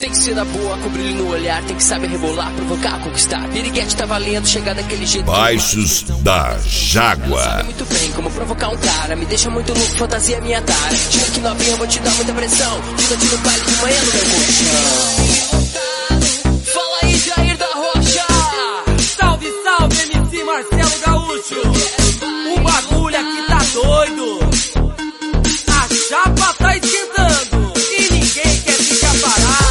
Tem que ser da boa, com brilho no olhar, tem que saber rebolar, provocar, conquistar. Piriguete tá valendo, chegar daquele jeito. Baixos da Jágua. Sabe muito bem como provocar um cara, me deixa muito louco, fantasia minha tara. Tira que novinha, vou te dar muita pressão. Fica-te no baile de manhã no meu colchão. Fala aí, Jair da Rocha. Salve, salve, MC Marcelo Gaúcho. O bagulho aqui tá doido. A chapa tá esquentando e ninguém quer ficar parado.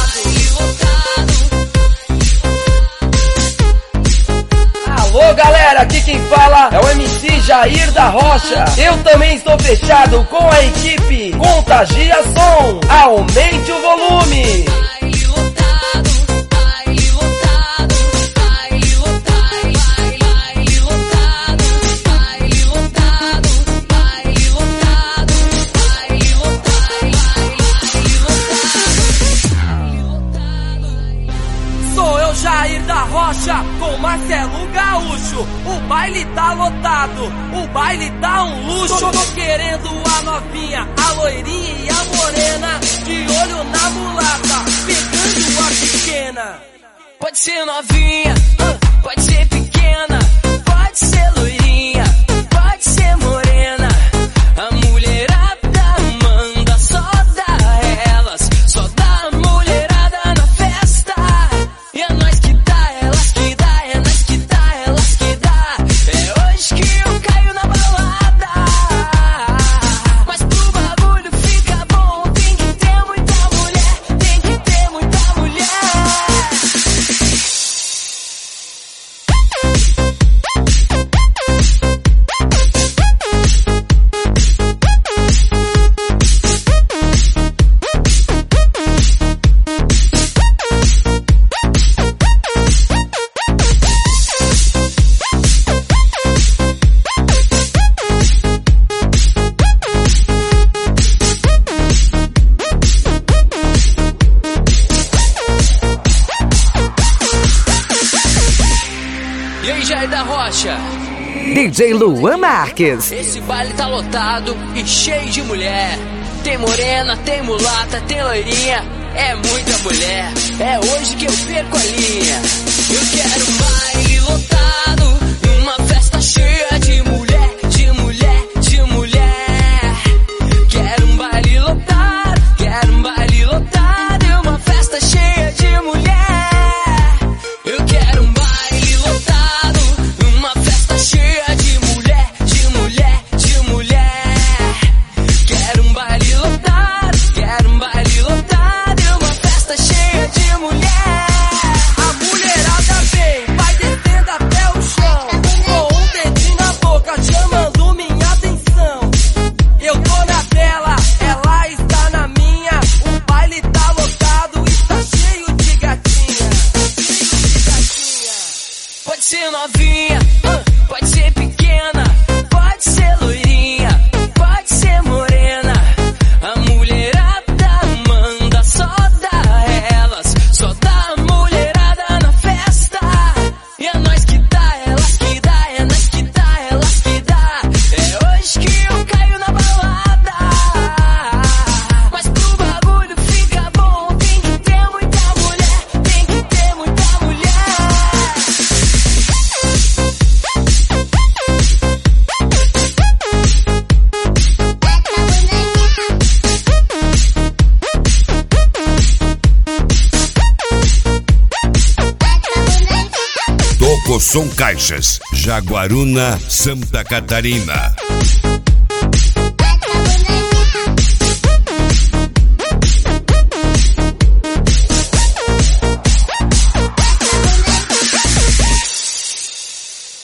Alô galera, aqui quem fala é o MC Jair da Rocha. Eu também estou fechado com a equipe Contagia Som. Aumente o volume. Jair da Rocha com Marcelo Gaúcho. O baile tá lotado, o baile tá um luxo. Tô querendo a novinha, a loirinha e a morena, de olho na mulata, pegando a pequena. Pode ser novinha, pode ser pequena, pode ser loirinha, pode ser morena. A mulherada manda, só dá elas, só dá a mulherada na festa. E é nós que dá, elas que dá, é nós que dá, elas que dá. É hoje que eu caio na balada. Mas pro bagulho fica bom, tem que ter muita mulher, tem que ter muita mulher. E aí, Jair da Rocha? DJ Luan Marques. Esse baile tá lotado e cheio de mulher. Tem morena, tem mulata, tem loirinha. É muita mulher, é hoje que eu perco a linha. Eu quero um baile lotado, uma festa cheia de mulher, de mulher, de mulher. Quero um baile lotado, quero um baile lotado e uma festa cheia de mulher. Eu quero um baile lotado, uma festa cheia de mulher, de mulher, de mulher. Quero um baile lotado, quero um baile lotado e uma festa cheia de mulher. A mulherada vem, vai descendo até o chão, com um dedinho na boca chamando minha atenção. Eu tô na dela, ela está na minha. O baile tá lotado, está cheio de gatinha. Pode ser novinha, pode ser pequena, pode ser loirinha, pode ser morena. A mulherada manda, só dá elas, só dá a mulherada na festa. E é nós que dá, elas que dá, é nós que dá, elas que dá. É hoje que eu caio na balada. Mas pro bagulho fica bom, tem que ter muita mulher, tem que ter muita mulher. Toco Som Caixas, Jaguaruna, Santa Catarina.